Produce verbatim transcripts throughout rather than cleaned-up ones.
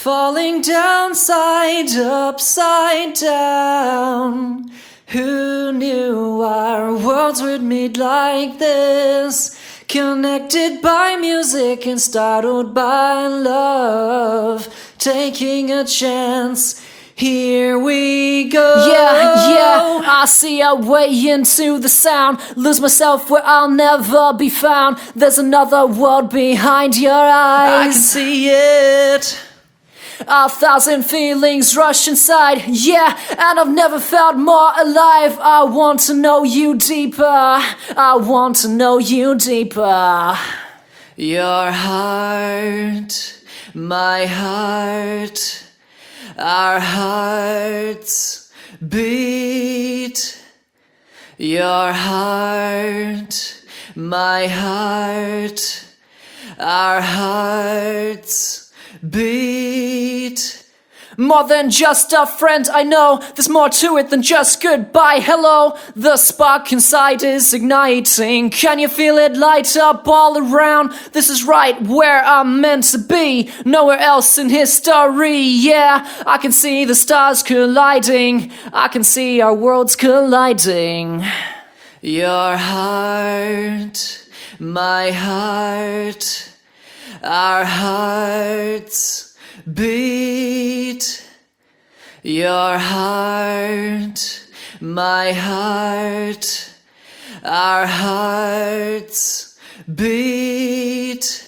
Falling down, side upside down. Who knew our worlds would meet like this? Connected by music and startled by love. Taking a chance, here we go. Yeah, yeah, I see a way into the sound. Lose myself where I'll never be found. There's another world behind your eyes. I can see it. A thousand feelings rush inside, yeah, and I've never felt more alive. I want to know you deeper, I want to know you deeper. Your heart, my heart, our hearts beat. Your heart, my heart, our hearts beat. More than just a friend, I know there's more to it than just goodbye, hello. The spark inside is igniting. Can you feel it light up all around? This is right where I'm meant to be, nowhere else in history. Yeah, I can see the stars colliding, I can see our worlds colliding. Your heart, my heart, our hearts beat. Your heart, my heart, our hearts beat.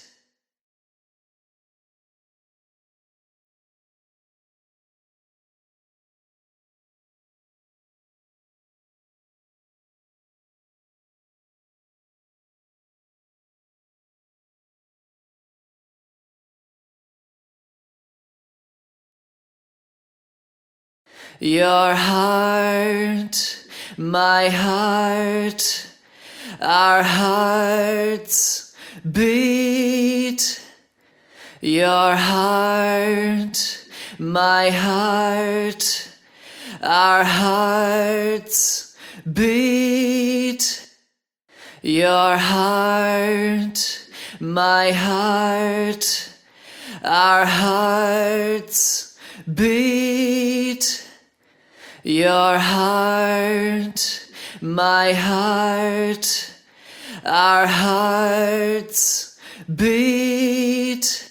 Your heart, my heart, our hearts beat. Your heart, my heart, our hearts beat. Your heart, my heart, our hearts beat. Your heart, my heart, our hearts beat.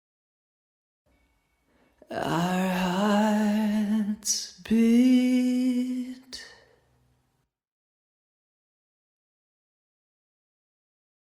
Our hearts beat.